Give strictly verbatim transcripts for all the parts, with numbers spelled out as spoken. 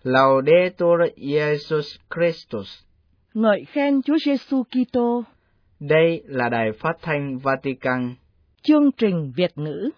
Laudetur Jesus Christus. Ngợi khen Chúa Giêsu Kitô. Đây là đài phát thanh Vatican. Chương trình Việt ngữ.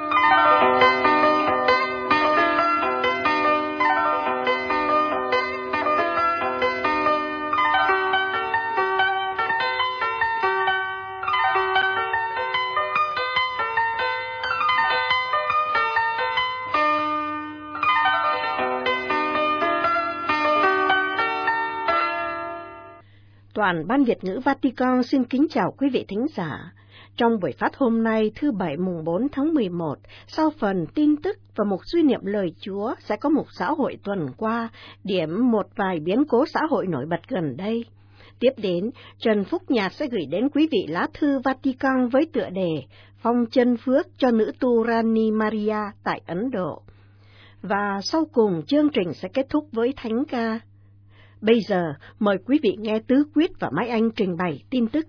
Toàn ban Việt ngữ Vatican xin kính chào quý vị thính giả. Trong buổi phát hôm nay, thứ Bảy mùng bốn tháng mười một, sau phần tin tức và mục duy niệm lời Chúa, sẽ có mục xã hội tuần qua, điểm một vài biến cố xã hội nổi bật gần đây. Tiếp đến, Trần Phúc Nhạc sẽ gửi đến quý vị lá thư Vatican với tựa đề Phong chân phước cho nữ tu Rani Maria tại Ấn Độ. Và sau cùng, chương trình sẽ kết thúc với thánh ca. Bây giờ, mời quý vị nghe Tứ Quyết và Mai Anh trình bày tin tức.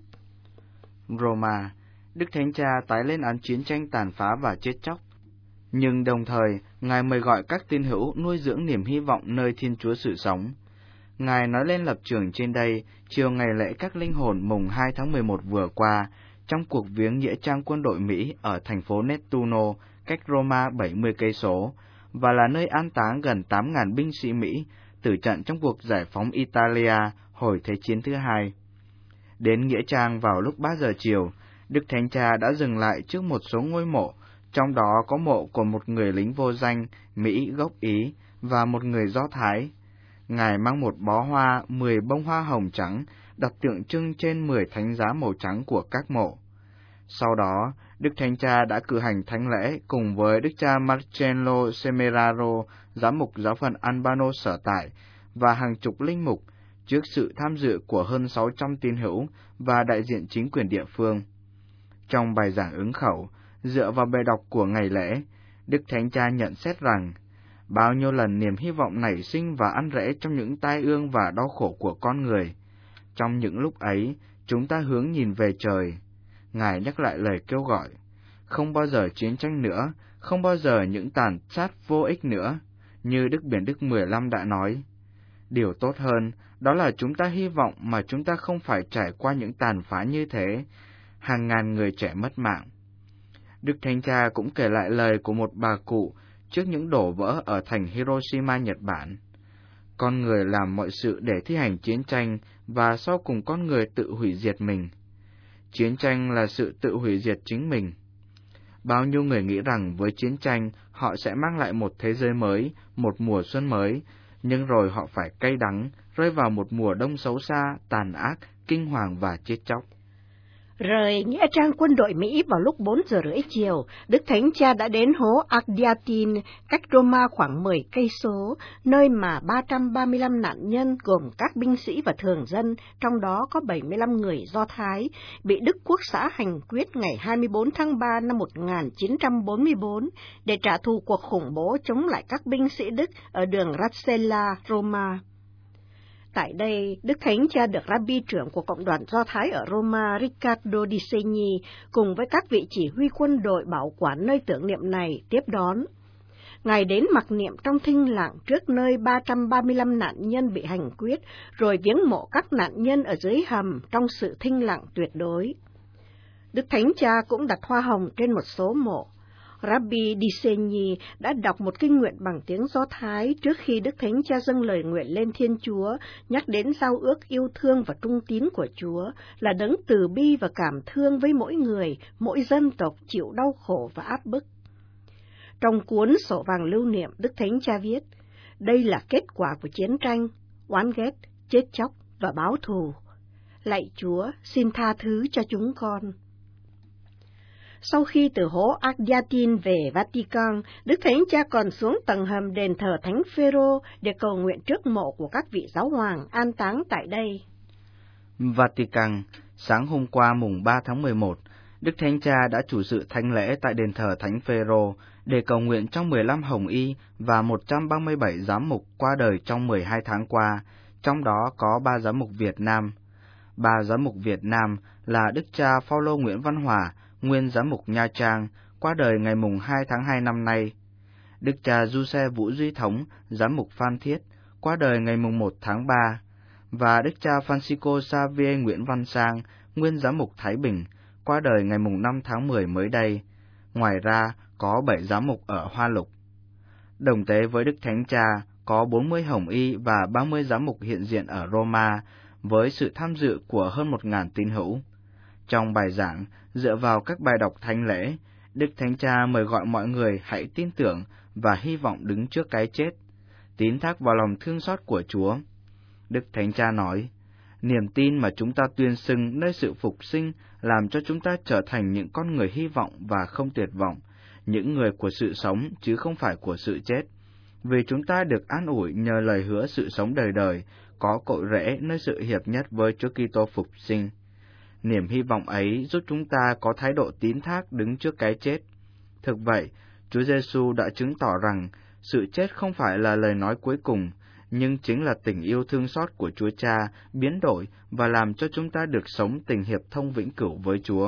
Roma, Đức Thánh Cha tái lên án chiến tranh tàn phá và chết chóc. Nhưng đồng thời, Ngài mời gọi các tín hữu nuôi dưỡng niềm hy vọng nơi Thiên Chúa sự sống. Ngài nói lên lập trường trên đây chiều ngày lễ các linh hồn mùng hai tháng mười một vừa qua, trong cuộc viếng nghĩa trang quân đội Mỹ ở thành phố Nettuno, cách Roma bảy mươi cây số, và là nơi an táng gần tám nghìn binh sĩ Mỹ tử trận trong cuộc giải phóng Italia hồi Thế chiến thứ hai. Đến nghĩa trang vào lúc ba giờ chiều, Đức Thánh Cha đã dừng lại trước một số ngôi mộ, trong đó có mộ của một người lính vô danh Mỹ gốc Ý và một người Do Thái. Ngài mang một bó hoa, mười bông hoa hồng trắng, đặt tượng trưng trên mười thánh giá màu trắng của các mộ. Sau đó, Đức Thánh Cha đã cử hành thánh lễ cùng với Đức cha Marcello Semeraro, giám mục giáo phận Albano sở tại, và hàng chục linh mục, trước sự tham dự của hơn sáu trăm tín hữu và đại diện chính quyền địa phương. Trong bài giảng ứng khẩu, dựa vào bài đọc của ngày lễ, Đức Thánh Cha nhận xét rằng, bao nhiêu lần niềm hy vọng nảy sinh và ăn rễ trong những tai ương và đau khổ của con người. Trong những lúc ấy, chúng ta hướng nhìn về trời. Ngài nhắc lại lời kêu gọi, không bao giờ chiến tranh nữa, không bao giờ những tàn sát vô ích nữa, như Đức Biển Đức mười lăm đã nói. Điều tốt hơn, đó là chúng ta hy vọng mà chúng ta không phải trải qua những tàn phá như thế, hàng ngàn người trẻ mất mạng. Đức Thánh Cha cũng kể lại lời của một bà cụ trước những đổ vỡ ở thành Hiroshima, Nhật Bản. Con người làm mọi sự để thi hành chiến tranh, và sau cùng con người tự hủy diệt mình. Chiến tranh là sự tự hủy diệt chính mình. Bao nhiêu người nghĩ rằng với chiến tranh họ sẽ mang lại một thế giới mới, một mùa xuân mới, nhưng rồi họ phải cay đắng, rơi vào một mùa đông xấu xa, tàn ác, kinh hoàng và chết chóc. Rời nghĩa trang quân đội Mỹ vào lúc bốn giờ rưỡi chiều, Đức Thánh Cha đã đến hố Ardiatin, cách Roma khoảng mười cây số, nơi mà ba trăm ba mươi lăm nạn nhân gồm các binh sĩ và thường dân, trong đó có bảy mươi lăm người Do Thái, bị Đức Quốc xã hành quyết ngày hai mươi bốn tháng ba năm một nghìn chín trăm bốn mươi tư để trả thù cuộc khủng bố chống lại các binh sĩ Đức ở đường Rasella, Roma. Tại đây, Đức Thánh Cha được Rabbi trưởng của Cộng đoàn Do Thái ở Roma Riccardo Di Segni cùng với các vị chỉ huy quân đội bảo quản nơi tưởng niệm này tiếp đón. Ngài đến mặc niệm trong thinh lặng trước nơi ba trăm ba mươi lăm nạn nhân bị hành quyết, rồi viếng mộ các nạn nhân ở dưới hầm trong sự thinh lặng tuyệt đối. Đức Thánh Cha cũng đặt hoa hồng trên một số mộ. Rabbi Di Segni đã đọc một kinh nguyện bằng tiếng Do Thái trước khi Đức Thánh Cha dâng lời nguyện lên Thiên Chúa, nhắc đến giao ước yêu thương và trung tín của Chúa, là đấng từ bi và cảm thương với mỗi người, mỗi dân tộc chịu đau khổ và áp bức. Trong cuốn sổ vàng lưu niệm, Đức Thánh Cha viết, đây là kết quả của chiến tranh, oán ghét, chết chóc và báo thù. Lạy Chúa, xin tha thứ cho chúng con. Sau khi từ hố Ardiatin về Vatican, Đức Thánh Cha còn xuống tầng hầm đền thờ Thánh Phêrô để cầu nguyện trước mộ của các vị giáo hoàng an táng tại đây. Vatican, sáng hôm qua mùng ba tháng mười một, Đức Thánh Cha đã chủ sự thánh lễ tại đền thờ Thánh Phêrô để cầu nguyện cho mười lăm hồng y và một trăm ba mươi bảy giám mục qua đời trong mười hai tháng qua, trong đó có ba giám mục Việt Nam. Ba giám mục Việt Nam là Đức cha Phaolô Nguyễn Văn Hòa, nguyên giám mục Nha Trang, qua đời ngày mùng hai tháng hai năm nay. Đức cha Giuse Vũ Duy Thống, giám mục Phan Thiết, qua đời ngày mùng một tháng ba, và Đức cha Francisco Xavier Nguyễn Văn Sang, nguyên giám mục Thái Bình, qua đời ngày mùng năm tháng mười mới đây. Ngoài ra, có bảy giám mục ở Hoa Lục. Đồng tế với Đức Thánh Cha, có bốn mươi hồng y và ba mươi giám mục hiện diện ở Roma, với sự tham dự của hơn một nghìn tín hữu. Trong bài giảng, dựa vào các bài đọc thánh lễ, Đức Thánh Cha mời gọi mọi người hãy tin tưởng và hy vọng đứng trước cái chết, tín thác vào lòng thương xót của Chúa. Đức Thánh Cha nói, niềm tin mà chúng ta tuyên xưng nơi sự phục sinh làm cho chúng ta trở thành những con người hy vọng và không tuyệt vọng, những người của sự sống chứ không phải của sự chết, vì chúng ta được an ủi nhờ lời hứa sự sống đời đời, có cội rễ nơi sự hiệp nhất với Chúa Kitô phục sinh. Niềm hy vọng ấy giúp chúng ta có thái độ tín thác đứng trước cái chết. Thực vậy, Chúa Giêsu đã chứng tỏ rằng sự chết không phải là lời nói cuối cùng, nhưng chính là tình yêu thương xót của Chúa Cha biến đổi và làm cho chúng ta được sống tình hiệp thông vĩnh cửu với Chúa.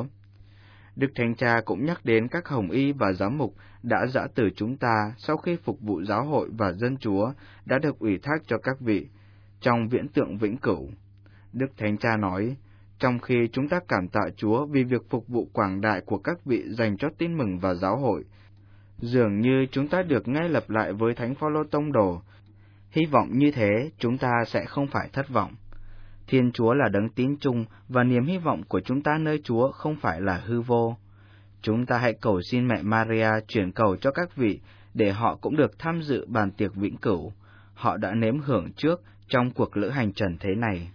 Đức Thánh Cha cũng nhắc đến các hồng y và giám mục đã giã từ chúng ta sau khi phục vụ giáo hội và dân Chúa đã được ủy thác cho các vị trong viễn tượng vĩnh cửu. Đức Thánh Cha nói, trong khi chúng ta cảm tạ Chúa vì việc phục vụ quảng đại của các vị dành cho tin mừng và giáo hội, dường như chúng ta được ngay lập lại với Thánh Phaolô tông đồ. Hy vọng như thế chúng ta sẽ không phải thất vọng. Thiên Chúa là đấng tín trung và niềm hy vọng của chúng ta nơi Chúa không phải là hư vô. Chúng ta hãy cầu xin mẹ Maria chuyển cầu cho các vị để họ cũng được tham dự bàn tiệc vĩnh cửu. Họ đã nếm hưởng trước trong cuộc lữ hành trần thế này.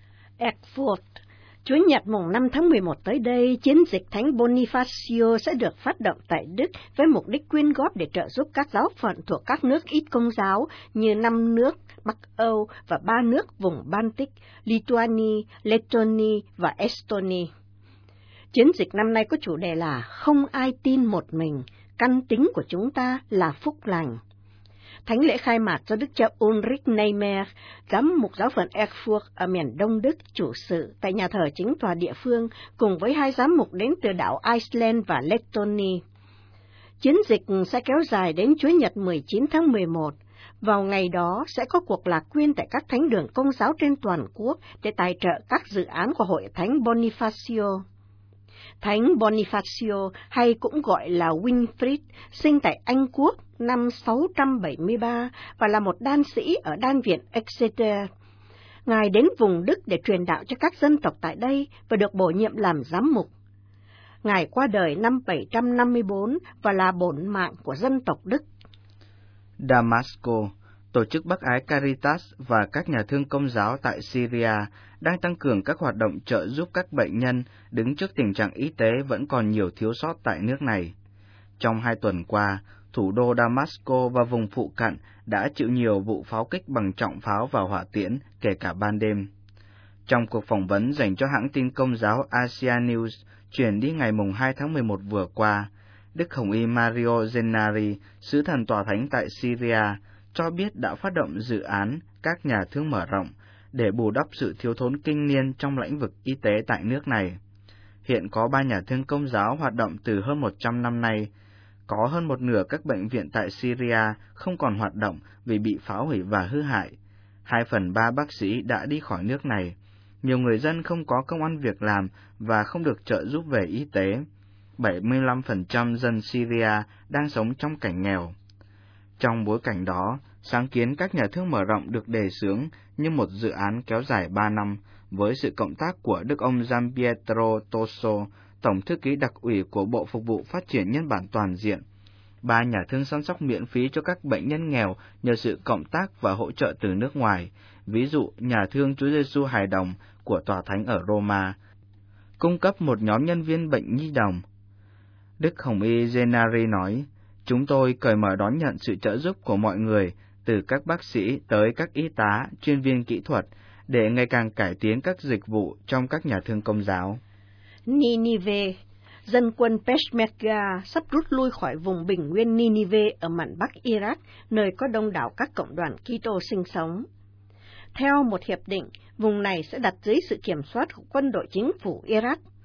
Erfurt. Chủ nhật mùng năm tháng mười một tới đây, chiến dịch Thánh Bonifacio sẽ được phát động tại Đức với mục đích quyên góp để trợ giúp các giáo phận thuộc các nước ít công giáo như năm nước Bắc Âu và ba nước vùng Baltic, Lithuania, Letonia và Estonia. Chiến dịch năm nay có chủ đề là Không ai tin một mình, căn tính của chúng ta là phúc lành. Thánh lễ khai mạc do Đức cha Ulrich Neymer, giám mục giáo phận Erfurt ở miền Đông Đức chủ sự tại nhà thờ chính tòa địa phương, cùng với hai giám mục đến từ đảo Iceland và Letonia. Chiến dịch sẽ kéo dài đến Chủ nhật mười chín tháng mười một. Vào ngày đó sẽ có cuộc lạc quyên tại các thánh đường công giáo trên toàn quốc để tài trợ các dự án của Hội Thánh Bonifacio. Thánh Bonifacio, hay cũng gọi là Winfried, sinh tại Anh Quốc năm sáu trăm bảy mươi ba và là một đan sĩ ở đan viện Exeter. Ngài đến vùng Đức để truyền đạo cho các dân tộc tại đây và được bổ nhiệm làm giám mục. Ngài qua đời năm bảy trăm năm mươi bốn và là bổn mạng của dân tộc Đức. Damasco, tổ chức Bác Ái Caritas và các nhà thương công giáo tại Syria đang tăng cường các hoạt động trợ giúp các bệnh nhân đứng trước tình trạng y tế vẫn còn nhiều thiếu sót tại nước này. Trong hai tuần qua, thủ đô Damasco và vùng phụ cận đã chịu nhiều vụ pháo kích bằng trọng pháo và hỏa tiễn, kể cả ban đêm. Trong cuộc phỏng vấn dành cho hãng tin công giáo Asia News chuyển đi ngày hai tháng mười một vừa qua, Đức Hồng y Mario Gennari, sứ thần tòa thánh tại Syria, cho biết đã phát động dự án các nhà thương mở rộng để bù đắp sự thiếu thốn kinh niên trong lĩnh vực y tế tại nước này. Hiện có ba nhà thương công giáo hoạt động từ hơn một trăm năm nay. Có hơn một nửa các bệnh viện tại Syria không còn hoạt động vì bị phá hủy và hư hại. Hai phần ba bác sĩ đã đi khỏi nước này. Nhiều người dân không có công ăn việc làm và không được trợ giúp về y tế. bảy mươi lăm phần trăm dân Syria đang sống trong cảnh nghèo. Trong bối cảnh đó, sáng kiến các nhà thương mở rộng được đề xướng như một dự án kéo dài ba năm, với sự cộng tác của Đức ông Gian Pietro Tosso, Tổng thư ký đặc ủy của Bộ Phục vụ Phát triển Nhân bản Toàn diện. Ba nhà thương săn sóc miễn phí cho các bệnh nhân nghèo nhờ sự cộng tác và hỗ trợ từ nước ngoài, ví dụ nhà thương Chúa Giêsu Hài Đồng của Tòa Thánh ở Roma, cung cấp một nhóm nhân viên bệnh nhi đồng. Đức Hồng y Gennari nói, chúng tôi cởi mở đón nhận sự trợ giúp của mọi người, từ các bác sĩ tới các y tá, chuyên viên kỹ thuật, để ngày càng cải tiến các dịch vụ trong các nhà thương công giáo. Ninive. Dân quân Peshmerga sắp rút lui khỏi vùng bình nguyên Ninive ở mạn Bắc Iraq, nơi có đông đảo các cộng đoàn Kitô sinh sống. Theo một hiệp định, vùng này sẽ đặt dưới sự kiểm soát của quân đội chính phủ Iraq.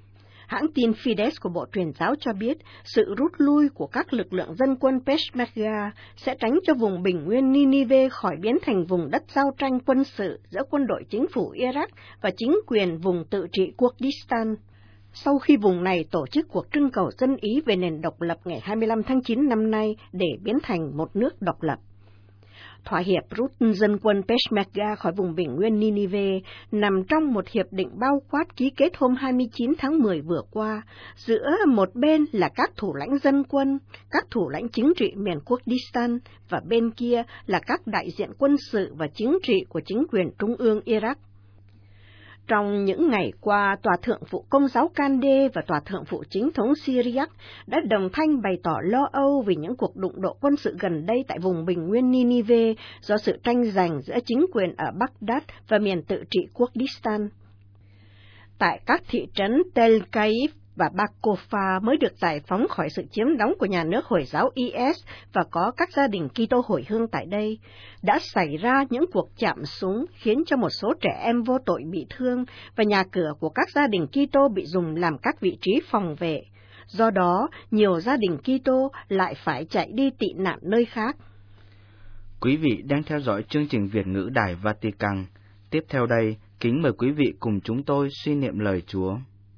Hãng tin Fides của Bộ Truyền giáo cho biết sự rút lui của các lực lượng dân quân Peshmerga sẽ tránh cho vùng bình nguyên Ninive khỏi biến thành vùng đất giao tranh quân sự giữa quân đội chính phủ Iraq và chính quyền vùng tự trị Kurdistan. Sau khi vùng này tổ chức cuộc trưng cầu dân Ý về nền độc lập ngày hai mươi lăm tháng chín năm nay để biến thành một nước độc lập. Thỏa hiệp rút dân quân Peshmerga khỏi vùng bình nguyên Ninive nằm trong một hiệp định bao quát ký kết hôm hai mươi chín tháng mười vừa qua giữa một bên là các thủ lãnh dân quân, các thủ lãnh chính trị miền Kurdistan và bên kia là các đại diện quân sự và chính trị của chính quyền trung ương Iraq. Trong những ngày qua, Tòa Thượng phụ Công giáo Kandeh và Tòa Thượng phụ Chính thống Syriac đã đồng thanh bày tỏ lo âu vì những cuộc đụng độ quân sự gần đây tại vùng bình nguyên Ninive do sự tranh giành giữa chính quyền ở Baghdad và miền tự trị Kurdistan. Tại các thị trấn Tel Kaif và Bakofa mới được giải phóng khỏi sự chiếm đóng của nhà nước Hồi giáo i ét và có các gia đình Kitô hồi hương tại đây, đã xảy ra những cuộc chạm súng khiến cho một số trẻ em vô tội bị thương và nhà cửa của các gia đình Kitô bị dùng làm các vị trí phòng vệ. Do đó, nhiều gia đình Kitô lại phải chạy đi tị nạn nơi khác. Quý vị đang theo dõi chương trình Việt ngữ Đài Vatican. Tiếp theo đây, kính mời quý vị cùng chúng tôi suy niệm lời Chúa.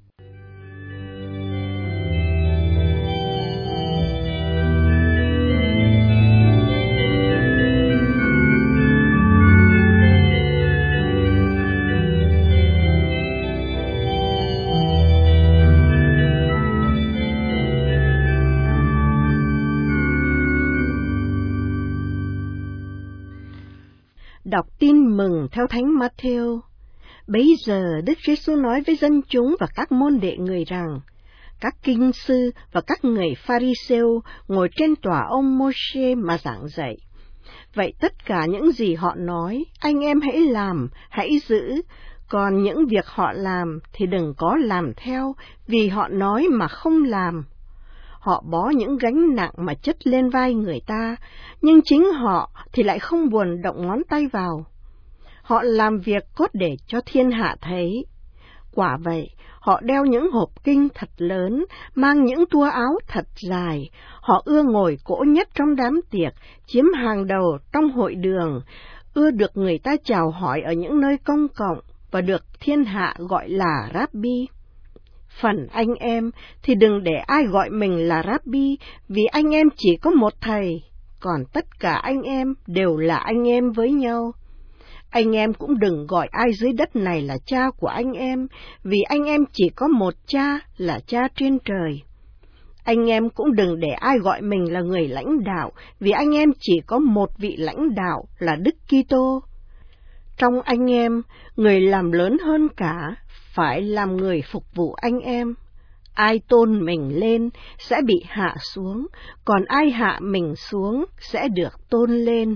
Đọc tin mừng theo Thánh Matthew. Bấy giờ Đức Giêsu nói với dân chúng và các môn đệ người rằng, các kinh sư và các người Pharisêu ngồi trên tòa ông Mô-sê mà giảng dạy. Vậy tất cả những gì họ nói, anh em hãy làm, hãy giữ, còn những việc họ làm thì đừng có làm theo, vì họ nói mà không làm. Họ bó những gánh nặng mà chất lên vai người ta, nhưng chính họ thì lại không buồn động ngón tay vào. Họ làm việc cốt để cho thiên hạ thấy. Quả vậy, họ đeo những hộp kinh thật lớn, mang những tua áo thật dài. Họ ưa ngồi cỗ nhất trong đám tiệc, chiếm hàng đầu trong hội đường, ưa được người ta chào hỏi ở những nơi công cộng và được thiên hạ gọi là Rabbi. Phần anh em thì đừng để ai gọi mình là Rabbi, vì anh em chỉ có một thầy, còn tất cả anh em đều là anh em với nhau. Anh em cũng đừng gọi ai dưới đất này là cha của anh em, vì anh em chỉ có một cha là cha trên trời. Anh em cũng đừng để ai gọi mình là người lãnh đạo, vì anh em chỉ có một vị lãnh đạo là Đức Kitô. Trong anh em, người làm lớn hơn cả phải làm người phục vụ anh em. Ai tôn mình lên sẽ bị hạ xuống, còn ai hạ mình xuống sẽ được tôn lên.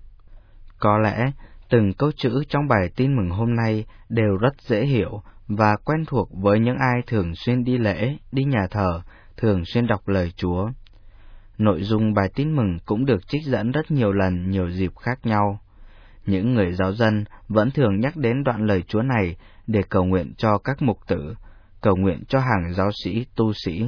Có lẽ từng câu chữ trong bài tin mừng hôm nay đều rất dễ hiểu và quen thuộc với những ai thường xuyên đi lễ, đi nhà thờ, thường xuyên đọc lời Chúa. Nội dung bài tin mừng cũng được trích dẫn rất nhiều lần, nhiều dịp khác nhau. Những người giáo dân vẫn thường nhắc đến đoạn lời Chúa này để cầu nguyện cho các mục tử, cầu nguyện cho hàng giáo sĩ, tu sĩ.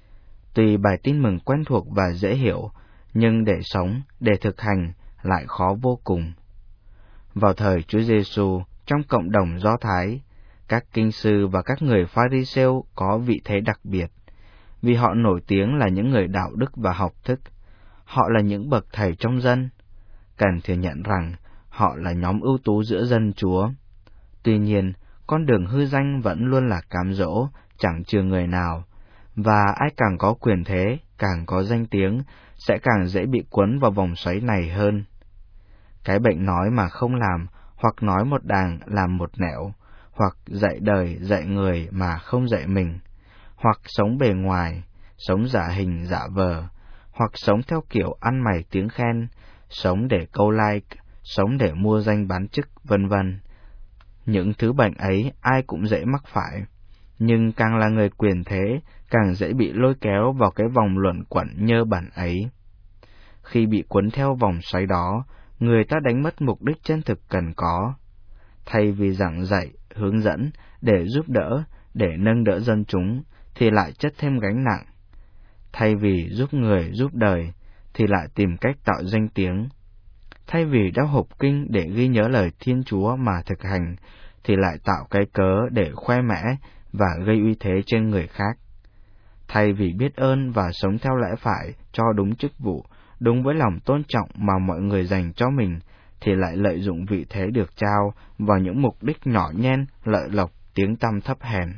Tuy bài tin mừng quen thuộc và dễ hiểu, nhưng để sống, để thực hành lại khó vô cùng. Vào thời Chúa Giêsu, trong cộng đồng Do Thái, các kinh sư và các người Pharisêu có vị thế đặc biệt, vì họ nổi tiếng là những người đạo đức và học thức. Họ là những bậc thầy trong dân. Cần thừa nhận rằng họ là nhóm ưu tú giữa dân Chúa. Tuy nhiên, con đường hư danh vẫn luôn là cám dỗ, chẳng chừa người nào, và ai càng có quyền thế, càng có danh tiếng, sẽ càng dễ bị cuốn vào vòng xoáy này hơn. Cái bệnh nói mà không làm, hoặc nói một đàng làm một nẻo, hoặc dạy đời dạy người mà không dạy mình, hoặc sống bề ngoài, sống giả hình giả vờ, hoặc sống theo kiểu ăn mày tiếng khen, sống để câu like, sống để mua danh bán chức, vân vân. Những thứ bệnh ấy ai cũng dễ mắc phải, nhưng càng là người quyền thế, càng dễ bị lôi kéo vào cái vòng luẩn quẩn nhơ bẩn ấy. Khi bị cuốn theo vòng xoáy đó, người ta đánh mất mục đích chân thực cần có. Thay vì giảng dạy, hướng dẫn, để giúp đỡ, để nâng đỡ dân chúng, thì lại chất thêm gánh nặng. Thay vì giúp người giúp đời, thì lại tìm cách tạo danh tiếng. Thay vì đọc hộp kinh để ghi nhớ lời Thiên Chúa mà thực hành, thì lại tạo cái cớ để khoe mẽ và gây uy thế trên người khác. Thay vì biết ơn và sống theo lẽ phải cho đúng chức vụ, đúng với lòng tôn trọng mà mọi người dành cho mình, thì lại lợi dụng vị thế được trao vào những mục đích nhỏ nhen, lợi lộc, tiếng tăm thấp hèn.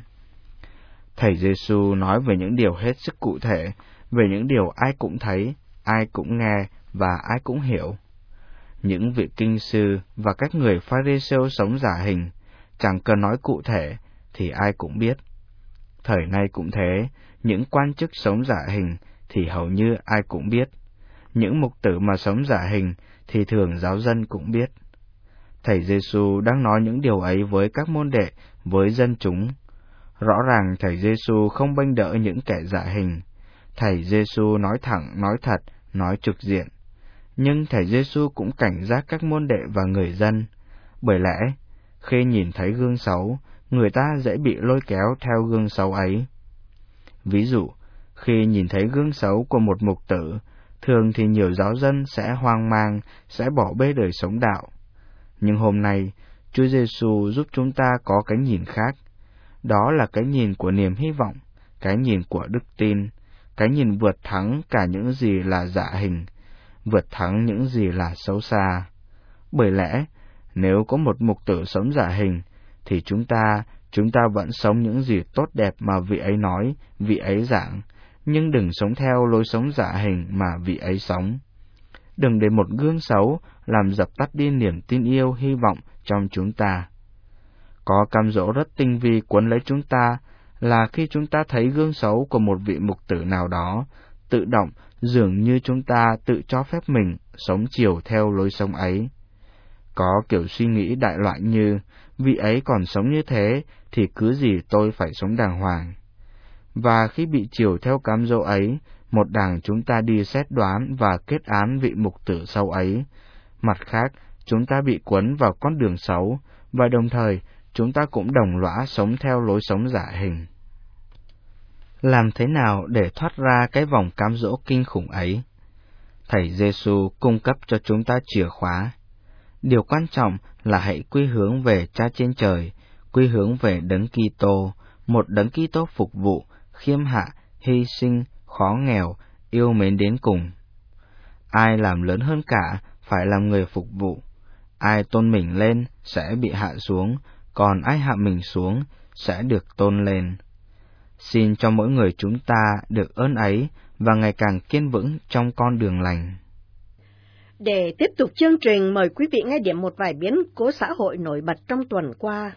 Thầy Giêsu nói về những điều hết sức cụ thể, về những điều ai cũng thấy, ai cũng nghe và ai cũng hiểu. Những vị kinh sư và các người Pha-ri-sêu sống giả hình, chẳng cần nói cụ thể thì ai cũng biết. Thời nay cũng thế, những quan chức sống giả hình thì hầu như ai cũng biết. Những mục tử mà sống giả hình thì thường giáo dân cũng biết. Thầy Giêsu đang nói những điều ấy với các môn đệ, với dân chúng. Rõ ràng Thầy Giêsu không bênh đỡ những kẻ giả hình. Thầy Giêsu nói thẳng, nói thật, nói trực diện. Nhưng Thầy Giêsu cũng cảnh giác các môn đệ và người dân. Bởi lẽ, khi nhìn thấy gương xấu, người ta dễ bị lôi kéo theo gương xấu ấy. Ví dụ, khi nhìn thấy gương xấu của một mục tử, thường thì nhiều giáo dân sẽ hoang mang, sẽ bỏ bê đời sống đạo. Nhưng hôm nay, Chúa Giêsu giúp chúng ta có cái nhìn khác. Đó là cái nhìn của niềm hy vọng, cái nhìn của đức tin, cái nhìn vượt thắng cả những gì là giả hình, vượt thắng những gì là xấu xa. Bởi lẽ, nếu có một mục tử sống giả hình, thì chúng ta, chúng ta vẫn sống những gì tốt đẹp mà vị ấy nói, vị ấy giảng, nhưng đừng sống theo lối sống giả hình mà vị ấy sống. Đừng để một gương xấu làm dập tắt đi niềm tin yêu, hy vọng trong chúng ta. Có cám dỗ rất tinh vi cuốn lấy chúng ta là khi chúng ta thấy gương xấu của một vị mục tử nào đó, tự động dường như chúng ta tự cho phép mình sống chiều theo lối sống ấy. Có kiểu suy nghĩ đại loại như, vị ấy còn sống như thế thì cứ gì tôi phải sống đàng hoàng. Và khi bị chiều theo cám dỗ ấy, một đằng chúng ta đi xét đoán và kết án vị mục tử xấu ấy. Mặt khác, chúng ta bị cuốn vào con đường xấu, và đồng thời chúng ta cũng đồng lõa sống theo lối sống giả hình. Làm thế nào để thoát ra cái vòng cám dỗ kinh khủng ấy? Thầy Giêsu cung cấp cho chúng ta chìa khóa. Điều quan trọng là hãy quy hướng về Cha trên trời, quy hướng về Đấng Kitô, một Đấng Kitô phục vụ, khiêm hạ, hy sinh, khó nghèo, yêu mến đến cùng. Ai làm lớn hơn cả phải làm người phục vụ. Ai tôn mình lên sẽ bị hạ xuống, còn ai hạ mình xuống sẽ được tôn lên. Xin cho mỗi người chúng ta được ơn ấy và ngày càng kiên vững trong con đường lành. Để tiếp tục chương trình, mời quý vị nghe điểm một vài biến cố xã hội nổi bật trong tuần qua.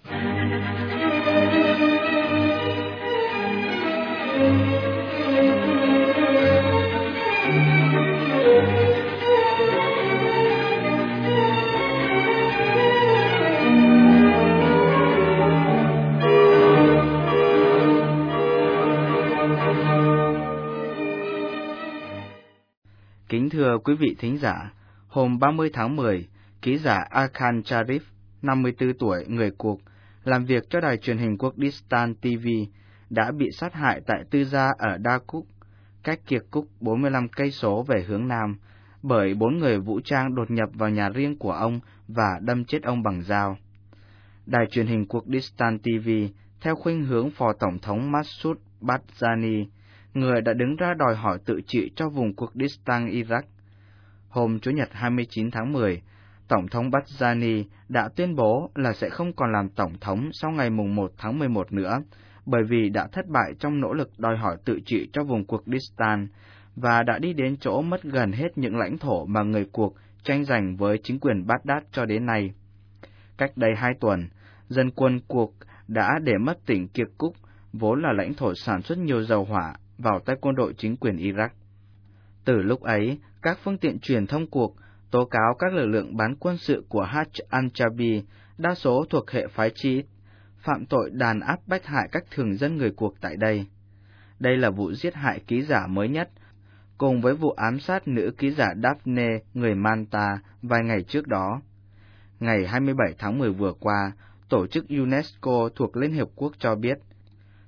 Kính thưa quý vị thính giả, hôm ba mươi tháng mười, ký giả Arkan Sharif, năm mươi tư tuổi, người Cuộc, làm việc cho đài truyền hình Kurdistan ti vi, đã bị sát hại tại tư gia ở Dakuk, cách Kirkuk bốn mươi lăm cây số về hướng nam, bởi bốn người vũ trang đột nhập vào nhà riêng của ông và đâm chết ông bằng dao. Đài truyền hình Kurdistan ti vi, theo khuynh hướng Phó Tổng thống Masoud Barzani, người đã đứng ra đòi hỏi tự trị cho vùng Kurdistan Iraq. Hôm Chủ nhật hai mươi chín tháng mười, Tổng thống Barzani đã tuyên bố là sẽ không còn làm Tổng thống sau ngày mùng một tháng mười một nữa, bởi vì đã thất bại trong nỗ lực đòi hỏi tự trị cho vùng Kurdistan, và đã đi đến chỗ mất gần hết những lãnh thổ mà người Kurd tranh giành với chính quyền Baghdad cho đến nay. Cách đây hai tuần, dân quân Kurd đã để mất tỉnh Kirkuk, vốn là lãnh thổ sản xuất nhiều dầu hỏa, vào tay quân đội chính quyền Iraq. Từ lúc ấy, các phương tiện truyền thông Kurd tố cáo các lực lượng bán quân sự của Hashd al-Shaabi, đa số thuộc hệ phái Chiite, phạm tội đàn áp bách hại các thường dân người Kurd tại đây. Đây là vụ giết hại ký giả mới nhất, cùng với vụ ám sát nữ ký giả Daphne người Malta vài ngày trước đó. Ngày hai mươi bảy tháng mười vừa qua, tổ chức UNESCO thuộc Liên Hiệp Quốc cho biết,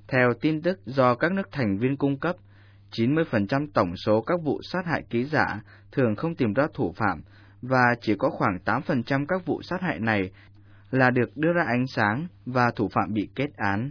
Theo tin tức do các nước thành viên cung cấp, chín mươi phần trăm tổng số các vụ sát hại ký giả thường không tìm ra thủ phạm, và chỉ có khoảng tám phần trăm các vụ sát hại này là được đưa ra ánh sáng và thủ phạm bị kết án.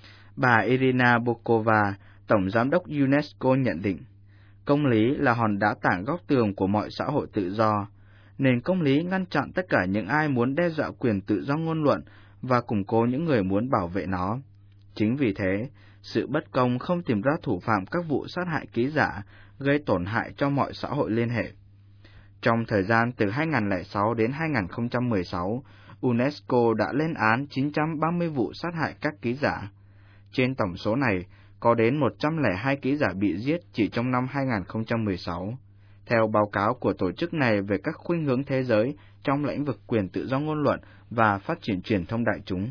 Bà Irina Bokova, Tổng Giám đốc UNESCO nhận định, công lý là hòn đá tảng góc tường của mọi xã hội tự do. Nền công lý ngăn chặn tất cả những ai muốn đe dọa quyền tự do ngôn luận và củng cố những người muốn bảo vệ nó. Chính vì thế, sự bất công không tìm ra thủ phạm các vụ sát hại ký giả gây tổn hại cho mọi xã hội liên hệ. Trong thời gian từ hai nghìn không trăm lẻ sáu đến hai nghìn không trăm mười sáu, UNESCO đã lên án chín trăm ba mươi vụ sát hại các ký giả. Trên tổng số này, có đến một trăm lẻ hai ký giả bị giết chỉ trong năm hai nghìn không trăm mười sáu. Theo báo cáo của tổ chức này về các khuynh hướng thế giới trong lĩnh vực quyền tự do ngôn luận và phát triển truyền thông đại chúng,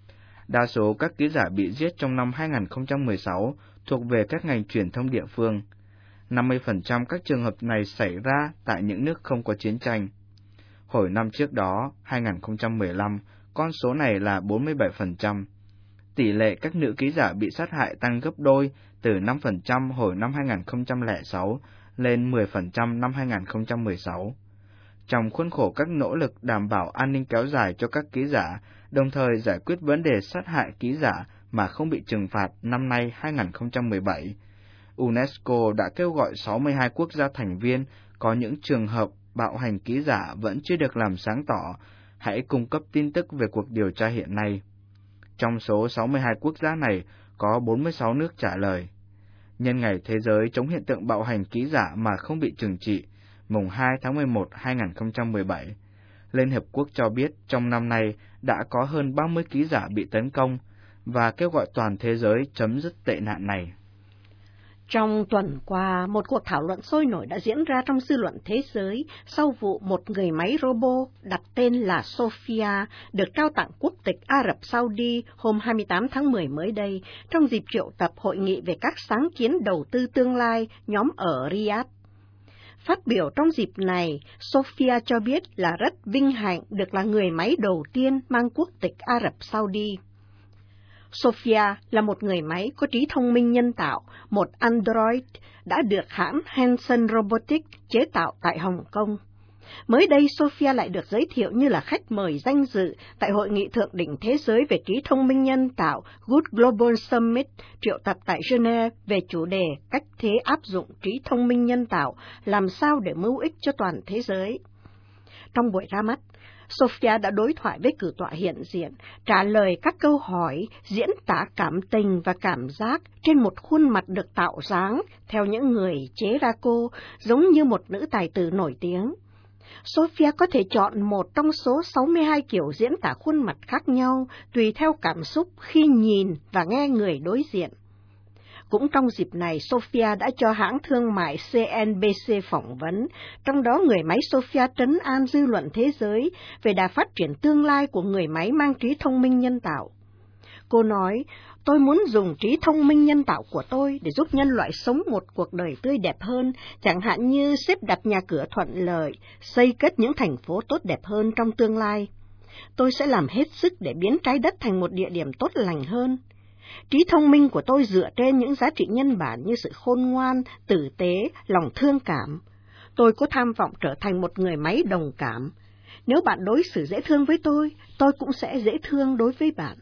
đa số các ký giả bị giết trong năm hai nghìn không trăm mười sáu thuộc về các ngành truyền thông địa phương. năm mươi phần trăm các trường hợp này xảy ra tại những nước không có chiến tranh. Hồi năm trước đó, hai nghìn không trăm mười lăm, con số này là bốn mươi bảy phần trăm. Tỷ lệ các nữ ký giả bị sát hại tăng gấp đôi từ năm phần trăm hồi năm hai nghìn không trăm lẻ sáu lên mười phần trăm năm hai nghìn không trăm mười sáu. Trong khuôn khổ các nỗ lực đảm bảo an ninh kéo dài cho các ký giả, đồng thời giải quyết vấn đề sát hại ký giả mà không bị trừng phạt năm nay hai nghìn không trăm mười bảy, UNESCO đã kêu gọi sáu mươi hai quốc gia thành viên có những trường hợp bạo hành ký giả vẫn chưa được làm sáng tỏ, hãy cung cấp tin tức về cuộc điều tra hiện nay. Trong số sáu mươi hai quốc gia này, có bốn mươi sáu nước trả lời. Nhân ngày Thế giới chống hiện tượng bạo hành ký giả mà không bị trừng trị, mùng hai tháng mười một năm hai nghìn không trăm mười bảy, Liên Hợp Quốc cho biết trong năm nay đã có hơn ba mươi ký giả bị tấn công và kêu gọi toàn thế giới chấm dứt tệ nạn này. Trong tuần qua, một cuộc thảo luận sôi nổi đã diễn ra trong dư luận thế giới sau vụ một người máy robot đặt tên là Sophia được trao tặng quốc tịch Ả Rập Saudi hôm hai mươi tám tháng mười mới đây, trong dịp triệu tập hội nghị về các sáng kiến đầu tư tương lai nhóm ở Riyadh. Phát biểu trong dịp này, Sophia cho biết là rất vinh hạnh được là người máy đầu tiên mang quốc tịch Ả Rập Saudi. Sophia là một người máy có trí thông minh nhân tạo, một android đã được hãng Hanson Robotics chế tạo tại Hồng Kông. Mới đây, Sophia lại được giới thiệu như là khách mời danh dự tại Hội nghị Thượng đỉnh Thế giới về trí thông minh nhân tạo Good Global Summit triệu tập tại Geneva về chủ đề cách thế áp dụng trí thông minh nhân tạo, làm sao để mưu ích cho toàn thế giới. Trong buổi ra mắt, Sophia đã đối thoại với cử tọa hiện diện, trả lời các câu hỏi, diễn tả cảm tình và cảm giác trên một khuôn mặt được tạo dáng theo những người chế ra cô, giống như một nữ tài tử nổi tiếng. Sophia có thể chọn một trong số sáu mươi hai kiểu diễn tả khuôn mặt khác nhau, tùy theo cảm xúc khi nhìn và nghe người đối diện. Cũng trong dịp này, Sophia đã cho hãng thương mại xê en bê xê phỏng vấn, trong đó người máy Sophia trấn an dư luận thế giới về đà phát triển tương lai của người máy mang trí thông minh nhân tạo. Cô nói, tôi muốn dùng trí thông minh nhân tạo của tôi để giúp nhân loại sống một cuộc đời tươi đẹp hơn, chẳng hạn như xếp đặt nhà cửa thuận lợi, xây cất những thành phố tốt đẹp hơn trong tương lai. Tôi sẽ làm hết sức để biến trái đất thành một địa điểm tốt lành hơn. Trí thông minh của tôi dựa trên những giá trị nhân bản như sự khôn ngoan, tử tế, lòng thương cảm. Tôi có tham vọng trở thành một người máy đồng cảm. Nếu bạn đối xử dễ thương với tôi, tôi cũng sẽ dễ thương đối với bạn.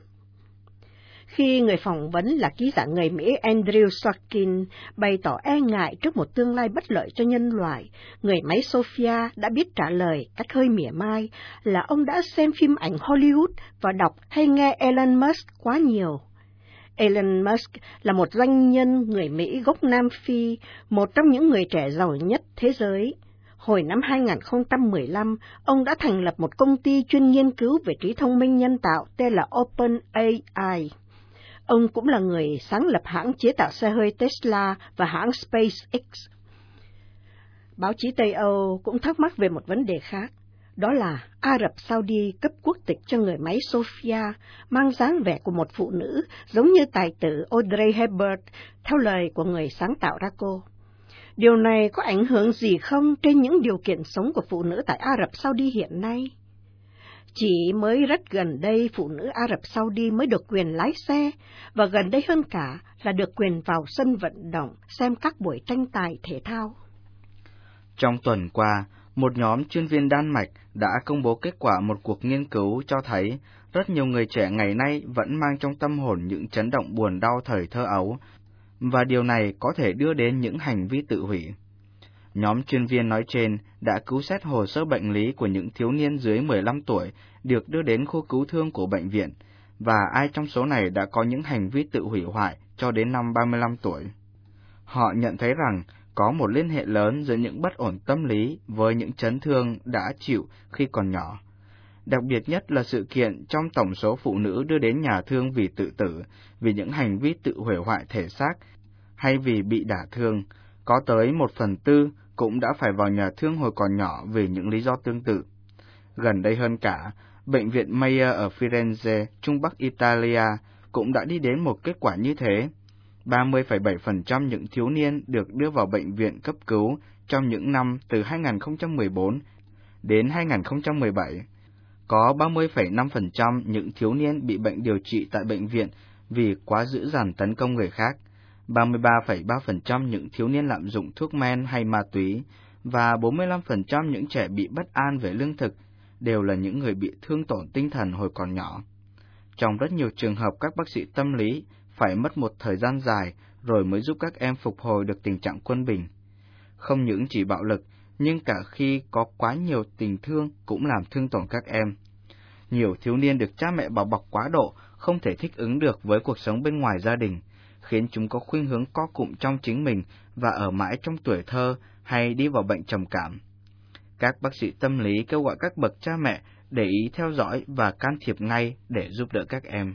Khi người phỏng vấn là ký giả người Mỹ Andrew Sorkin bày tỏ e ngại trước một tương lai bất lợi cho nhân loại, người máy Sophia đã biết trả lời cách hơi mỉa mai là ông đã xem phim ảnh Hollywood và đọc hay nghe Elon Musk quá nhiều. Elon Musk là một doanh nhân người Mỹ gốc Nam Phi, một trong những người trẻ giàu nhất thế giới. Hồi năm hai nghìn không trăm mười lăm, ông đã thành lập một công ty chuyên nghiên cứu về trí thông minh nhân tạo tên là OpenAI. Ông cũng là người sáng lập hãng chế tạo xe hơi Tesla và hãng SpaceX. Báo chí Tây Âu cũng thắc mắc về một vấn đề khác, đó là Ả Rập Saudi cấp quốc tịch cho người máy Sophia mang dáng vẻ của một phụ nữ giống như tài tử Audrey Hepburn, theo lời của người sáng tạo ra cô. Điều này có ảnh hưởng gì không trên những điều kiện sống của phụ nữ tại Ả Rập Saudi hiện nay? Chỉ mới rất gần đây phụ nữ Ả Rập Saudi mới được quyền lái xe, và gần đây hơn cả là được quyền vào sân vận động xem các buổi tranh tài thể thao. Trong tuần qua, một nhóm chuyên viên Đan Mạch đã công bố kết quả một cuộc nghiên cứu cho thấy rất nhiều người trẻ ngày nay vẫn mang trong tâm hồn những chấn động buồn đau thời thơ ấu, và điều này có thể đưa đến những hành vi tự hủy. Nhóm chuyên viên nói trên đã cứu xét hồ sơ bệnh lý của những thiếu niên dưới mười lăm tuổi được đưa đến khu cứu thương của bệnh viện, và ai trong số này đã có những hành vi tự hủy hoại cho đến năm ba mươi lăm tuổi. Họ nhận thấy rằng có một liên hệ lớn giữa những bất ổn tâm lý với những chấn thương đã chịu khi còn nhỏ. Đặc biệt nhất là sự kiện trong tổng số phụ nữ đưa đến nhà thương vì tự tử, vì những hành vi tự hủy hoại thể xác hay vì bị đả thương, có tới một phần tư cũng đã phải vào nhà thương hồi còn nhỏ vì những lý do tương tự. Gần đây hơn cả, bệnh viện Mayer ở Firenze, Trung Bắc Italia, cũng đã đi đến một kết quả như thế. ba mươi phẩy bảy phần trăm những thiếu niên được đưa vào bệnh viện cấp cứu trong những năm từ hai nghìn không trăm mười bốn đến hai nghìn không trăm mười bảy. Có ba mươi phẩy năm phần trăm những thiếu niên bị bệnh điều trị tại bệnh viện vì quá dữ dằn tấn công người khác, ba mươi ba phẩy ba phần trăm những thiếu niên lạm dụng thuốc men hay ma túy, và bốn mươi lăm phần trăm những trẻ bị bất an về lương thực đều là những người bị thương tổn tinh thần hồi còn nhỏ. Trong rất nhiều trường hợp, các bác sĩ tâm lý phải mất một thời gian dài rồi mới giúp các em phục hồi được tình trạng quân bình. Không những chỉ bạo lực, nhưng cả khi có quá nhiều tình thương cũng làm thương tổn các em. Nhiều thiếu niên được cha mẹ bảo bọc quá độ, không thể thích ứng được với cuộc sống bên ngoài gia đình, khiến chúng có khuynh hướng co cụm trong chính mình và ở mãi trong tuổi thơ hay đi vào bệnh trầm cảm. Các bác sĩ tâm lý kêu gọi các bậc cha mẹ để ý theo dõi và can thiệp ngay để giúp đỡ các em.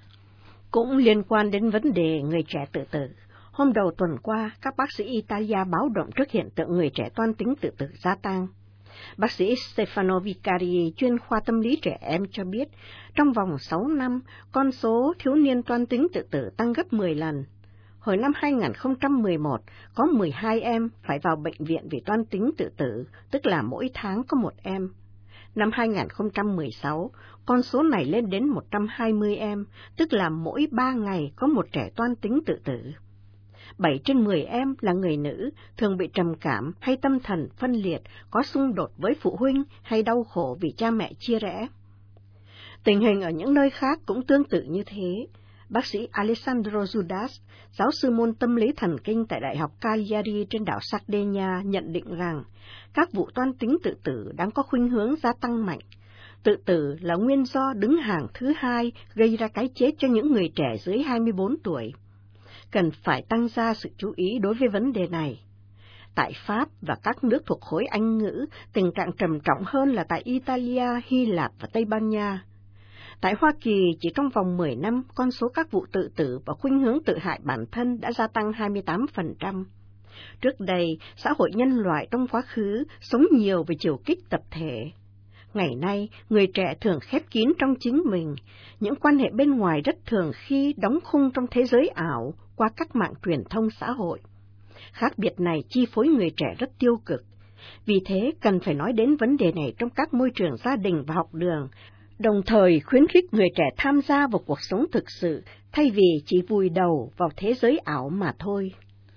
Cũng liên quan đến vấn đề người trẻ tự tử, hôm đầu tuần qua, các bác sĩ Italia báo động trước hiện tượng người trẻ toan tính tự tử gia tăng. Bác sĩ Stefano Vicari, chuyên khoa tâm lý trẻ em cho biết, trong vòng sáu năm, con số thiếu niên toan tính tự tử tăng gấp mười lần. Hồi năm hai nghìn không trăm mười một, có mười hai em phải vào bệnh viện vì toan tính tự tử, tức là mỗi tháng có một em. Năm hai nghìn không trăm mười sáu, con số này lên đến một trăm hai mươi em, tức là mỗi ba ngày có một trẻ toan tính tự tử. bảy trên mười em là người nữ, thường bị trầm cảm hay tâm thần phân liệt, có xung đột với phụ huynh hay đau khổ vì cha mẹ chia rẽ. Tình hình ở những nơi khác cũng tương tự như thế. Bác sĩ Alessandro Judas, giáo sư môn tâm lý thần kinh tại Đại học Cagliari trên đảo Sardinia, nhận định rằng các vụ toan tính tự tử đang có khuynh hướng gia tăng mạnh. Tự tử là nguyên do đứng hàng thứ hai gây ra cái chết cho những người trẻ dưới hai mươi bốn tuổi. Cần phải tăng ra sự chú ý đối với vấn đề này. Tại Pháp và các nước thuộc khối Anh ngữ, tình trạng trầm trọng hơn là tại Italia, Hy Lạp và Tây Ban Nha. Tại Hoa Kỳ, chỉ trong vòng mười năm, con số các vụ tự tử và khuynh hướng tự hại bản thân đã gia tăng hai mươi tám phần trăm. Trước đây, xã hội nhân loại trong quá khứ sống nhiều về chiều kích tập thể. Ngày nay, người trẻ thường khép kín trong chính mình, những quan hệ bên ngoài rất thường khi đóng khung trong thế giới ảo qua các mạng truyền thông xã hội. Khác biệt này chi phối người trẻ rất tiêu cực. Vì thế, cần phải nói đến vấn đề này trong các môi trường gia đình và học đường, đồng thời khuyến khích người trẻ tham gia vào cuộc sống thực sự, thay vì chỉ vùi đầu vào thế giới ảo mà thôi.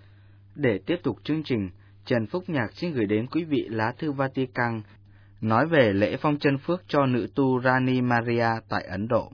Để tiếp tục chương trình, Trần Phúc Nhạc xin gửi đến quý vị lá thư Vatican nói về lễ phong chân phước cho nữ tu Rani Maria tại Ấn Độ.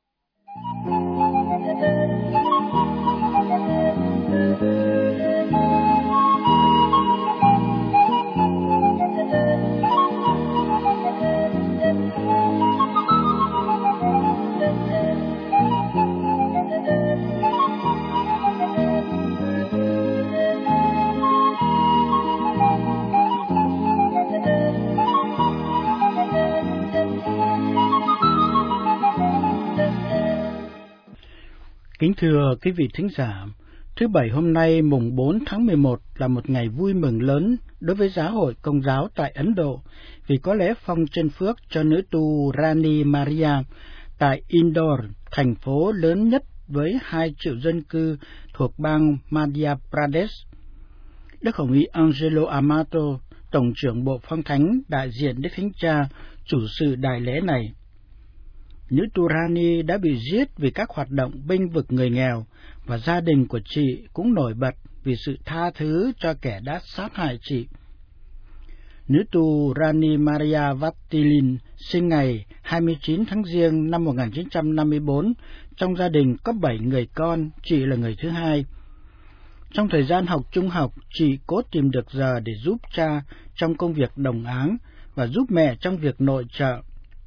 Kính thưa quý vị thính giả, thứ Bảy hôm nay mùng bốn tháng mười một là một ngày vui mừng lớn đối với giáo hội Công giáo tại Ấn Độ vì có lễ phong chân phước cho nữ tu Rani Maria tại Indore, thành phố lớn nhất với hai triệu dân cư thuộc bang Madhya Pradesh. Đức Hồng y Angelo Amato, Tổng trưởng Bộ Phong Thánh đại diện Đức Thánh Cha, chủ sự đại lễ này, Nữ tu Rani đã bị giết vì các hoạt động bênh vực người nghèo, và gia đình của chị cũng nổi bật vì sự tha thứ cho kẻ đã sát hại chị. Nữ tu Rani Maria Vattilin sinh ngày hai mươi chín tháng Giêng năm một nghìn chín trăm năm mươi tư, trong gia đình có bảy người con, chị là người thứ hai. Trong thời gian học trung học, chị cố tìm được giờ để giúp cha trong công việc đồng áng và giúp mẹ trong việc nội trợ.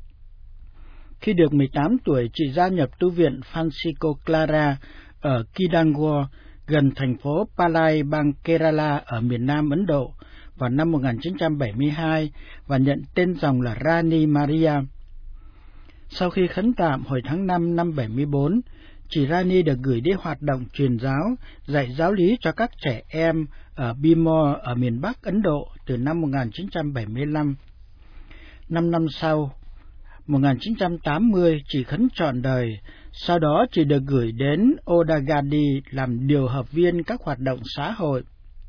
Khi được mười tám tuổi, chị gia nhập tu viện Francisco Clara ở Kidango, gần thành phố Palai, bang Kerala ở miền Nam Ấn Độ, vào năm một nghìn chín trăm bảy mươi hai và nhận tên dòng là Rani Maria. Sau khi khấn tạm hồi tháng năm năm bảy mươi tư, chị Rani được gửi đi hoạt động truyền giáo, dạy giáo lý cho các trẻ em ở Bimor ở miền Bắc Ấn Độ từ năm một nghìn chín trăm bảy mươi lăm. Năm năm sau, một nghìn chín trăm tám mươi, chị khấn trọn đời, sau đó chị được gửi đến Odagadi làm điều hợp viên các hoạt động xã hội.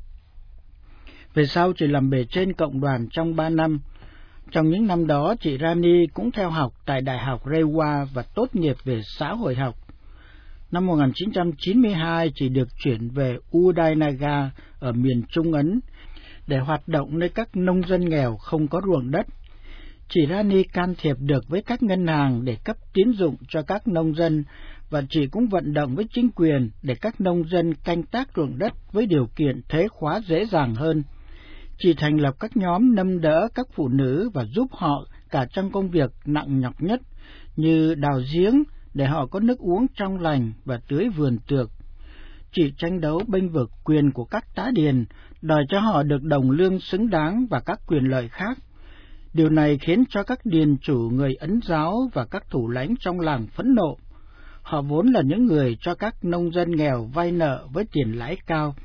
Về sau, chị làm bề trên cộng đoàn trong ba năm. Trong những năm đó, chị Rani cũng theo học tại Đại học Rewa và tốt nghiệp về xã hội học. Năm một nghìn chín trăm chín mươi hai, chị được chuyển về Udayanagar ở miền Trung Ấn để hoạt động nơi các nông dân nghèo không có ruộng đất. Chị Rani can thiệp được với các ngân hàng để cấp tín dụng cho các nông dân, và chị cũng vận động với chính quyền để các nông dân canh tác ruộng đất với điều kiện thuế khóa dễ dàng hơn. Chị thành lập các nhóm nâng đỡ các phụ nữ và giúp họ cả trong công việc nặng nhọc nhất như đào giếng để họ có nước uống trong lành và tưới vườn tược. Chị tranh đấu bênh vực quyền của các tá điền, đòi cho họ được đồng lương xứng đáng và các quyền lợi khác. Điều này khiến cho các điền chủ người Ấn giáo và các thủ lãnh trong làng phẫn nộ. Họ vốn là những người cho các nông dân nghèo vay nợ với tiền lãi cao.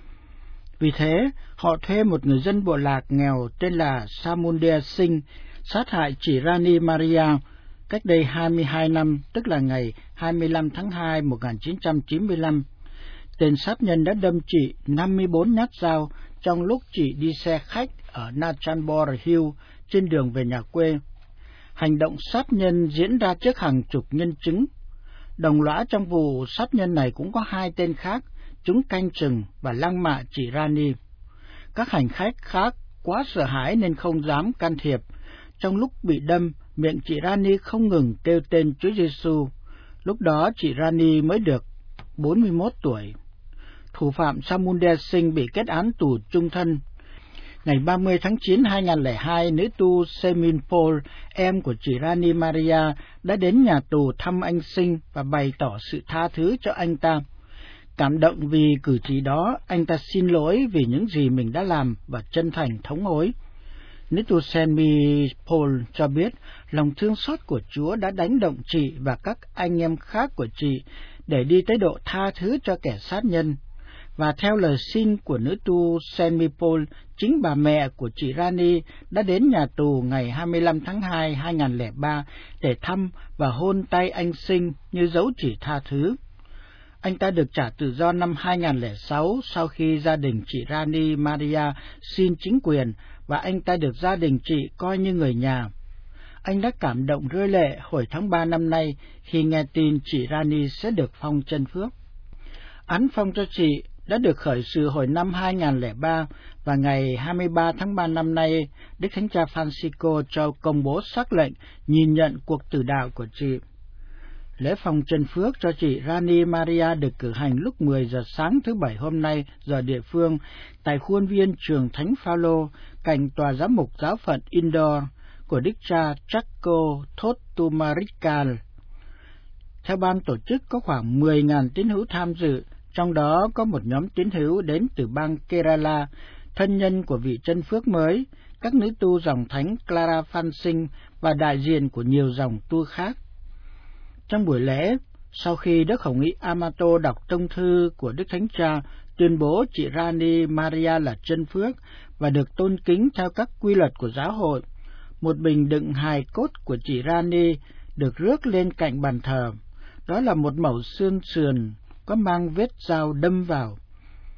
Vì thế, họ thuê một người dân bộ lạc nghèo tên là Samundia Singh sát hại chị Rani Maria cách đây hai mươi hai năm, tức là ngày hai mươi lăm tháng hai một nghìn chín trăm chín mươi lăm. Tên sát nhân đã đâm chị năm mươi tư nhát dao trong lúc chị đi xe khách ở Nachanbor Hill trên đường về nhà quê. Hành động sát nhân diễn ra trước hàng chục nhân chứng. Đồng lõa trong vụ sát nhân này cũng có hai tên khác, chúng canh chừng và lăng mạ chị Rani. Các hành khách khác quá sợ hãi nên không dám can thiệp. Trong lúc bị đâm, miệng chị Rani không ngừng kêu tên Chúa Giêsu. Lúc đó chị Rani mới được bốn mươi mốt tuổi. Thủ phạm Samundia Singh bị kết án tù chung thân. Ngày ba mươi tháng chín năm hai nghìn không trăm lẻ hai, nữ tu Semin Paul, em của chị Rani Maria, đã đến nhà tù thăm anh Singh và bày tỏ sự tha thứ cho anh ta. Cảm động vì cử chỉ đó, anh ta xin lỗi vì những gì mình đã làm và chân thành thống hối. Nữ tu Semin Paul cho biết lòng thương xót của Chúa đã đánh động chị và các anh em khác của chị để đi tới độ tha thứ cho kẻ sát nhân. Và theo lời xin của nữ tu Semipol, chính bà mẹ của chị Rani đã đến nhà tù ngày hai mươi lăm tháng hai năm hai nghìn không trăm lẻ ba để thăm và hôn tay anh Singh như dấu chỉ tha thứ. Anh ta được trả tự do năm hai nghìn không trăm lẻ sáu sau khi gia đình chị Rani Maria xin chính quyền và anh ta được gia đình chị coi như người nhà. Anh đã cảm động rơi lệ hồi tháng ba năm nay khi nghe tin chị Rani sẽ được phong chân phước. Án phong cho chị đã được khởi sự hồi năm hai nghìn không trăm lẻ ba và ngày hai mươi ba tháng ba năm nay, Đức Thánh Cha Francisco cho công bố sắc lệnh nhìn nhận cuộc tử đạo của chị. Lễ phong chân phước cho chị Rani Maria được cử hành lúc mười giờ sáng thứ Bảy hôm nay giờ địa phương tại khuôn viên trường Thánh Phaolô cạnh tòa giám mục giáo phận Indore của Đức cha Chakko Thotumarikal. Theo ban tổ chức có khoảng mười nghìn tín hữu tham dự, trong đó có một nhóm tín hữu đến từ bang Kerala, thân nhân của vị chân phước mới, các nữ tu dòng thánh Clara Phan Sinh và đại diện của nhiều dòng tu khác. Trong buổi lễ, sau khi Đức Hồng Y Amato đọc tông thư của Đức Thánh Cha tuyên bố chị Rani Maria là chân phước và được tôn kính theo các quy luật của giáo hội, một bình đựng hài cốt của chị Rani được rước lên cạnh bàn thờ. Đó là một mẩu xương sườn có mang vết dao đâm vào.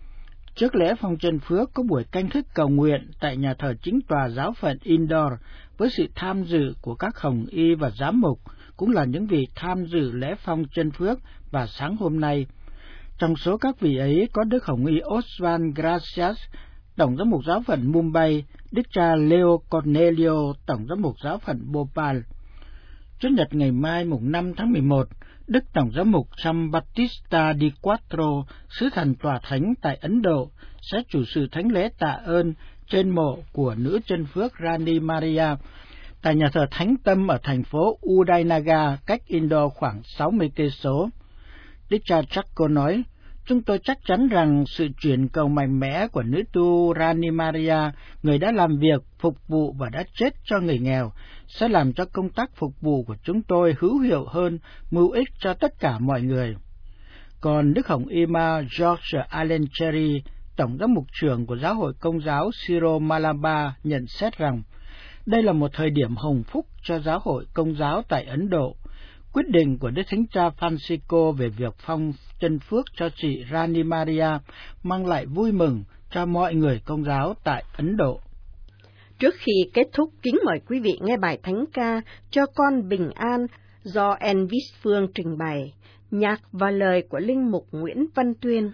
Trước lễ phong chân phước có buổi canh thức cầu nguyện tại nhà thờ chính tòa giáo phận Indore với sự tham dự của các hồng y và giám mục, cũng là những vị tham dự lễ phong chân phước vào sáng hôm nay. Trong số các vị ấy có Đức Hồng y Oswald Gracias, Tổng giám mục giáo phận Mumbai, Đức cha Leo Cornelio, Tổng giám mục giáo phận Bhopal. Chủ nhật ngày mai mùng năm tháng mười một, Đức Tổng giám mục San Battista di Quattro, sứ thần tòa thánh tại Ấn Độ, sẽ chủ sự thánh lễ tạ ơn trên mộ của nữ chân phước Rani Maria tại nhà thờ Thánh Tâm ở thành phố Udayanagar, cách Indore khoảng sáu mươi cây số. Đức cha Chacko nói: Chúng tôi chắc chắn rằng sự chuyển cầu mạnh mẽ của nữ tu Rani Maria, người đã làm việc, phục vụ và đã chết cho người nghèo, sẽ làm cho công tác phục vụ của chúng tôi hữu hiệu hơn, mưu ích cho tất cả mọi người. Còn Đức Hồng y Ma George Allen Cherry, Tổng giám mục trưởng của Giáo hội Công giáo Siro Malabar, nhận xét rằng đây là một thời điểm hồng phúc cho Giáo hội Công giáo tại Ấn Độ. Quyết định của Đức Thánh cha Francisco về việc phong chân phước cho chị Rani Maria mang lại vui mừng cho mọi người Công giáo tại Ấn Độ. Trước khi kết thúc, kính mời quý vị nghe bài thánh ca Cho con bình an do Elvis Phương trình bày, nhạc và lời của linh mục Nguyễn Văn Tuyên.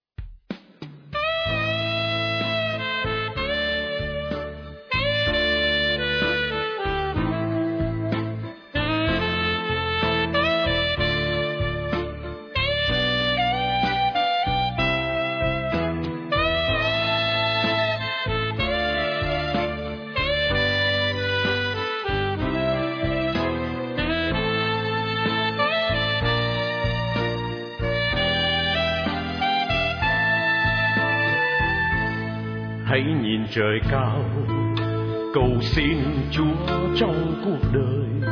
Hãy nhìn trời cao, cầu xin Chúa trong cuộc đời.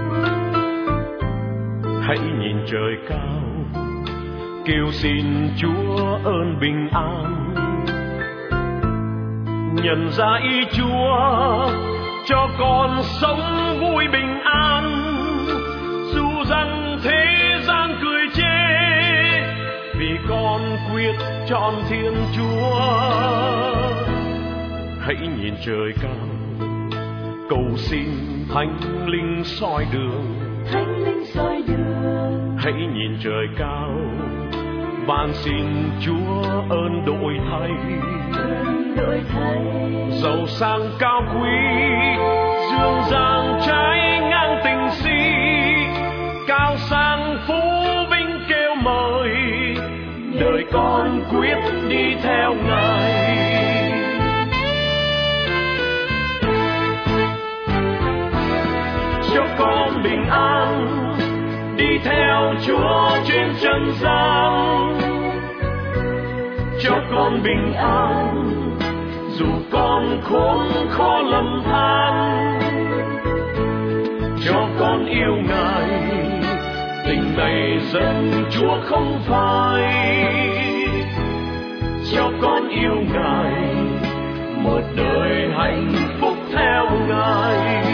Hãy nhìn trời cao, kêu xin Chúa ơn bình an. Nhận ra ý Chúa cho con sống vui bình an, dù rằng thế gian cười chê, vì con quyết chọn Thiên Chúa. Hãy nhìn trời cao, cầu xin Thánh Linh soi đường. Thánh Linh soi đường. Hãy nhìn trời cao, van xin Chúa ơn đổi thay. Ơn đổi thay. Giàu sang cao quý, dương dàng trái ngang tình si, cao sang phú vinh kêu mời, đời con quyết đi theo Ngài. Cho con bình an, đi theo Chúa trên trần gian. Cho con bình an, dù con khốn khó lầm than. Cho con yêu Ngài, tình này dân Chúa không phai. Cho con yêu Ngài, một đời hạnh phúc theo Ngài.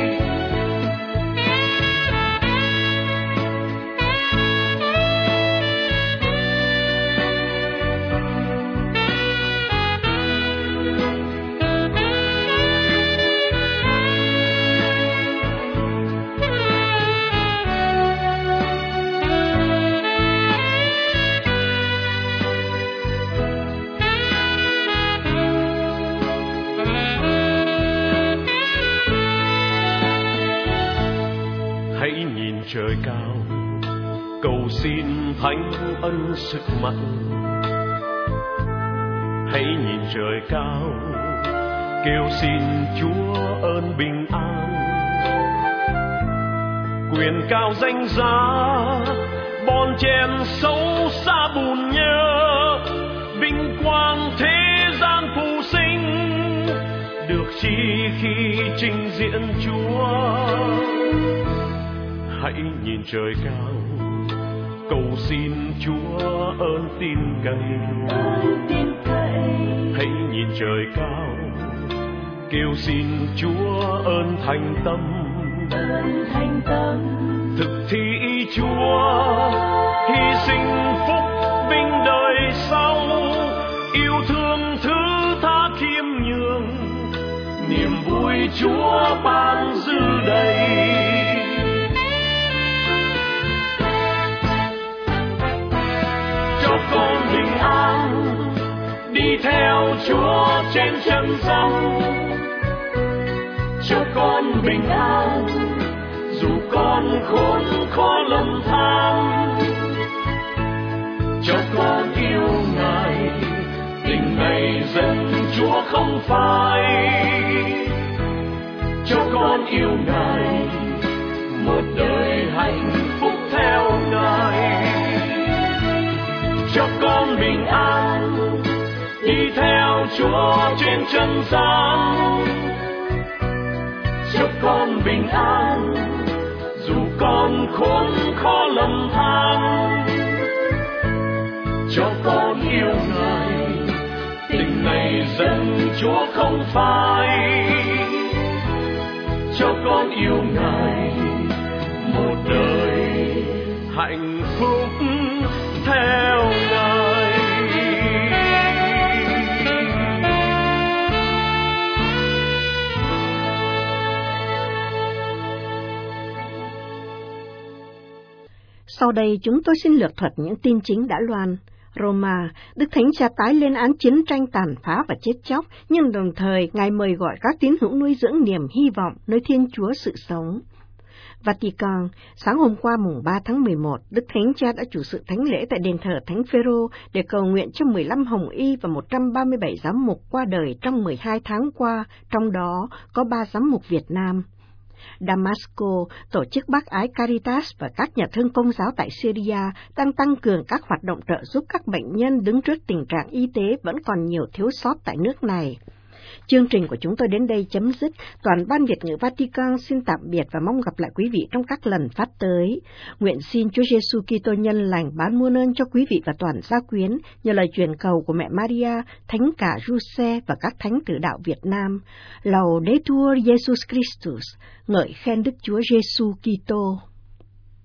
Trời cao, cầu xin Thánh ân sức mạnh. Hãy nhìn trời cao, kêu xin Chúa ơn bình an. Quyền cao danh giá, bon chen xấu xa bùn nhơ, vinh quang thế gian phù sinh, được chi khi trình diện Chúa. Hãy nhìn trời cao, cầu xin Chúa ơn tin cậy. Hãy nhìn trời cao, kêu xin Chúa ơn thành tâm. Thành tâm. Thực thi ý Chúa, hy sinh phúc vinh đời sau, yêu thương Chúa ban dư đầy. Cho con bình an đi theo Chúa trên chân gian. Cho con bình an dù con khốn khó lầm than. Cho con yêu Ngài, tình này dân Chúa không phai. Cho con yêu Ngài, một đời hạnh phúc theo Ngài. Cho con bình an đi theo Chúa trên chân gian. Cho con bình an dù con khốn khó lầm than. Cho con yêu Ngài, tình này dân Chúa không phai. Cho con yêu Ngài, một đời hạnh phúc theo Ngài. Sau đây chúng tôi xin lược thuật những tin chính đã loan. Roma, Đức Thánh Cha tái lên án chiến tranh tàn phá và chết chóc, nhưng đồng thời Ngài mời gọi các tín hữu nuôi dưỡng niềm hy vọng nơi Thiên Chúa sự sống. Vatican, sáng hôm qua mùng ba tháng mười một, Đức Thánh Cha đã chủ sự thánh lễ tại đền thờ Thánh Phêrô để cầu nguyện cho mười lăm hồng y và một trăm ba mươi bảy giám mục qua đời trong mười hai tháng qua, trong đó có ba giám mục Việt Nam. Damasco, tổ chức bác ái Caritas và các nhà thương công giáo tại Syria đang tăng cường các hoạt động trợ giúp các bệnh nhân đứng trước tình trạng y tế vẫn còn nhiều thiếu sót tại nước này. Chương trình của chúng tôi đến đây chấm dứt. Toàn ban Việt ngữ Vatican xin tạm biệt và mong gặp lại quý vị trong các lần phát tới. Nguyện xin Chúa Giêsu Kitô nhân lành ban muôn ơn cho quý vị và toàn gia quyến nhờ lời truyền cầu của mẹ Maria, Thánh cả Giuse và các thánh tử đạo Việt Nam. Laudetur Jesus Christus, ngợi khen Đức Chúa Giêsu Kitô.